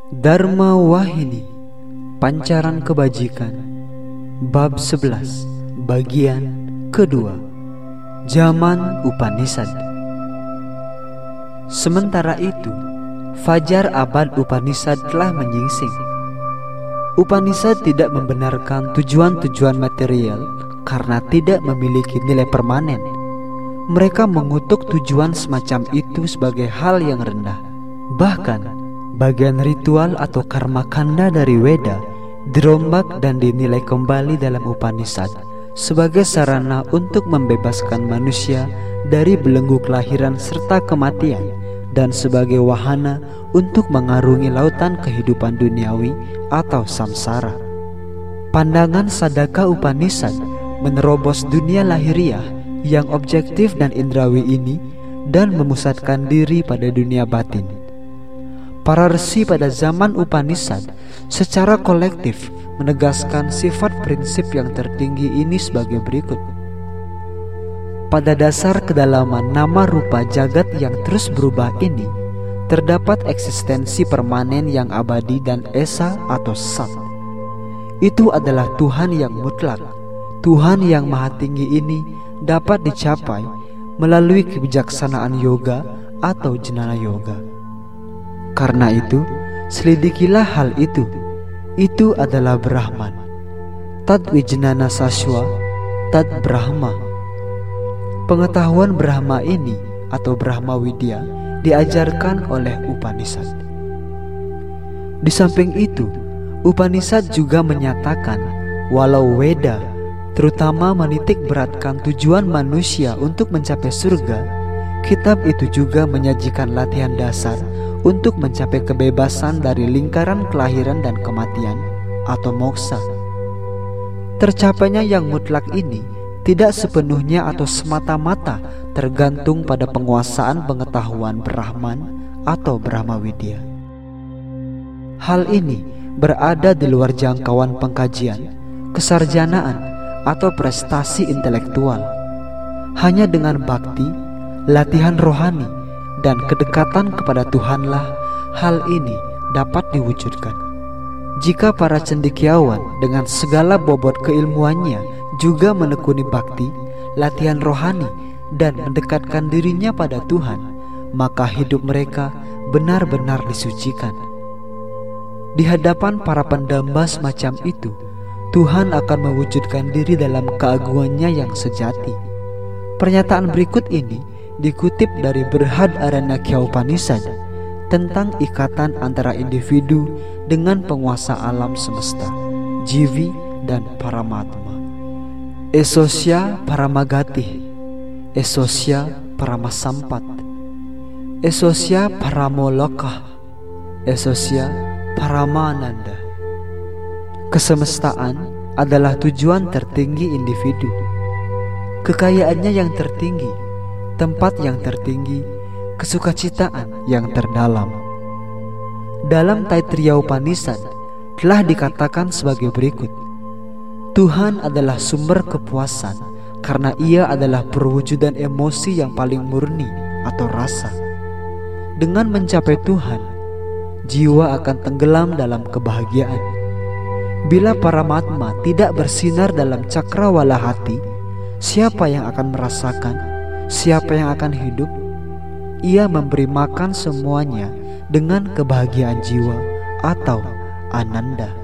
Dharma Wahini, Pancaran Kebajikan, Bab 11, Bagian kedua, Zaman Upanishad. Sementara itu, fajar abad Upanishad telah menyingsing. Upanishad tidak membenarkan tujuan-tujuan material karena tidak memiliki nilai permanen. Mereka mengutuk tujuan semacam itu sebagai hal yang rendah. Bahkan bagian ritual atau karma kanda dari Weda dirombak dan dinilai kembali dalam Upanishad sebagai sarana untuk membebaskan manusia dari belenggu kelahiran serta kematian, dan sebagai wahana untuk mengarungi lautan kehidupan duniawi atau samsara. Pandangan Sadaka Upanishad menerobos dunia lahiriah yang objektif dan indrawi ini dan memusatkan diri pada dunia batin. Para resi pada zaman Upanishad secara kolektif menegaskan sifat prinsip yang tertinggi ini sebagai berikut. Pada dasar kedalaman nama rupa jagat yang terus berubah ini, terdapat eksistensi permanen yang abadi dan esa atau sat. Itu adalah Tuhan yang mutlak. Tuhan yang maha tinggi ini dapat dicapai melalui kebijaksanaan yoga atau jnana yoga. Karena itu, selidikilah hal itu. Itu adalah Brahman. Tad Wijnana Saswa, Tad Brahma. Pengetahuan Brahma ini atau Brahma Widya diajarkan oleh Upanishad. Di samping itu, Upanishad juga menyatakan walau Weda terutama menitik beratkan tujuan manusia untuk mencapai surga, kitab itu juga menyajikan latihan dasar untuk mencapai kebebasan dari lingkaran kelahiran dan kematian atau moksa. Tercapainya yang mutlak ini tidak sepenuhnya atau semata-mata tergantung pada penguasaan pengetahuan Brahman atau Brahma Widya. Hal ini berada di luar jangkauan pengkajian, kesarjanaan, atau prestasi intelektual. Hanya dengan bakti, latihan rohani, dan kedekatan kepada Tuhanlah hal ini dapat diwujudkan. Jika para cendekiawan dengan segala bobot keilmuannya juga menekuni bakti, latihan rohani, dan mendekatkan dirinya pada Tuhan, maka hidup mereka benar-benar disucikan. Di hadapan para pendamba semacam itu, Tuhan akan mewujudkan diri dalam keagungannya yang sejati. Pernyataan berikut ini dikutip dari Brihad Aranyakya Upanishad tentang ikatan antara individu dengan penguasa alam semesta, Jivi dan Paramatma. Esosya Paramagati, Esosya Paramasampat, Esosya Paramolokah, Esosya Paramananda. Kesemestaan adalah tujuan tertinggi individu. Kekayaannya yang tertinggi, tempat yang tertinggi, kesukacitaan yang terdalam. Dalam Taittiriya Upanishad telah dikatakan sebagai berikut. Tuhan adalah sumber kepuasan karena ia adalah perwujudan emosi yang paling murni atau rasa. Dengan mencapai Tuhan, jiwa akan tenggelam dalam kebahagiaan. Bila Paramatma tidak bersinar dalam cakrawala hati, siapa yang akan merasakan? Siapa yang akan hidup? Ia memberi makan semuanya dengan kebahagiaan jiwa atau ananda.